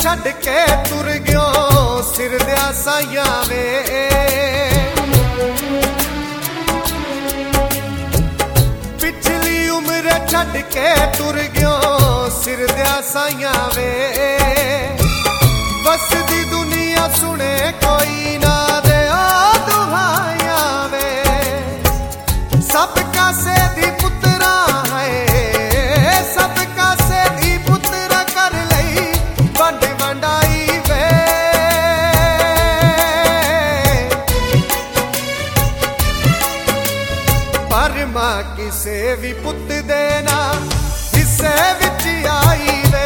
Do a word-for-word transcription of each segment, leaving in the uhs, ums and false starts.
छड़ के तुर गयो सिर दिया साइया वे। पिछली उम्र छड़ के तुर गयो सिर दिया साइया वे। बस दी दुनिया सुने कोई ना दे दुहाया वे। सबका से दी पुत्रा है सबका से दी पुत्रा कर लई वंड वंडाई वे। पर मां किसे भी पुत देना हिस्से विच आई वे।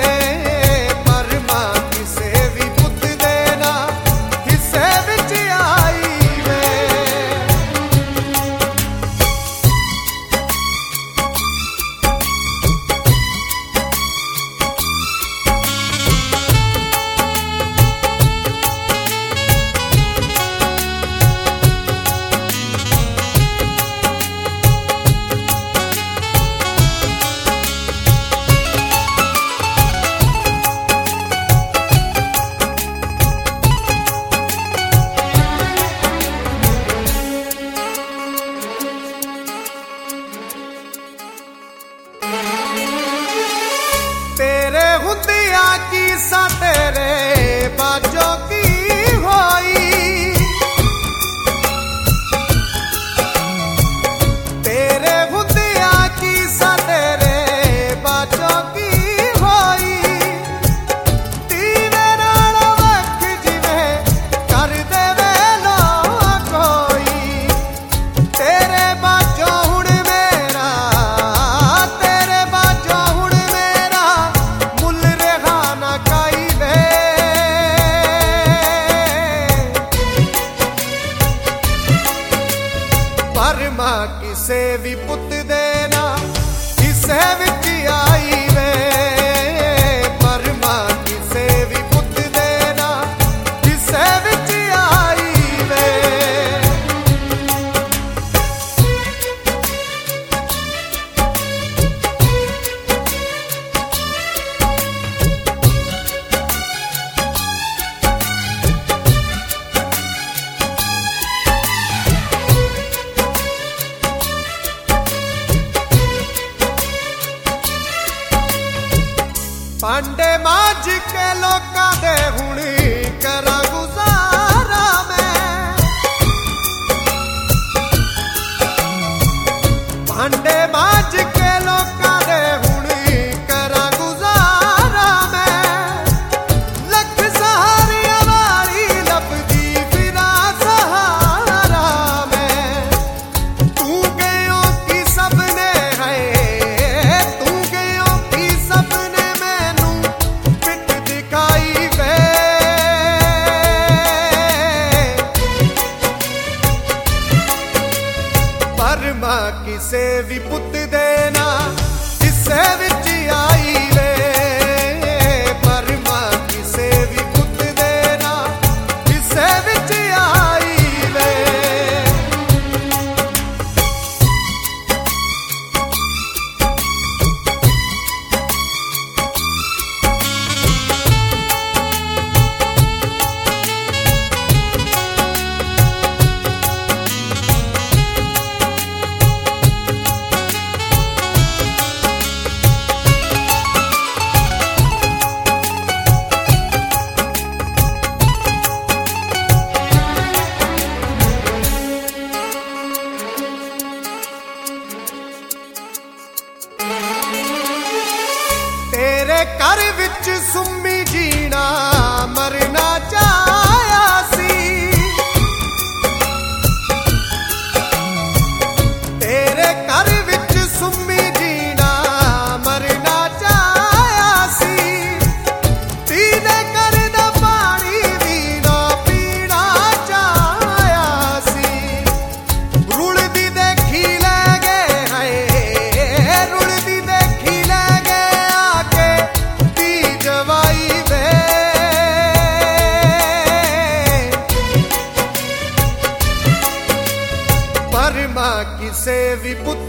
हुंदिया की सा तेरे बाजों की होई। तेरे हुंदिया की सा तेरे बाजों की होई। तीवे नाल वख जिवें कर देवे लो कोई। तेरे बाजों हुण मेरा तेरे बाजों हुण मेरा पर मां किसे भी पुत देना हिस्से विच आई वे। पर मां किसे भी पुत देना हिस्से विच आई वे। भांडे मांज के लोकां दे हुण करा गुजारा मैं। भांडे मांज के लोकां दे हुण करा गुजारा मैं। लख सहारियां वाली लभदी फिरा सहारा मैं। तू गयो की सबने है तू गयो की सबने किसे भी पुत देना हिस्से विच आई वे। पर मां किसे भी पुत देना हिस्से विच आई वे। तेरे घर विच सुम्मी जीना मरना चाहया सी। तेरे घर विच सुम्मी जीना मरना चाहया सी। तेरे घर दा पानी भी ना पीना चाहया सी। रुलदी देखी ले गए हाय रुलदी देखी ले गए आके ती जवाई वे। पर मां किसे भी पुत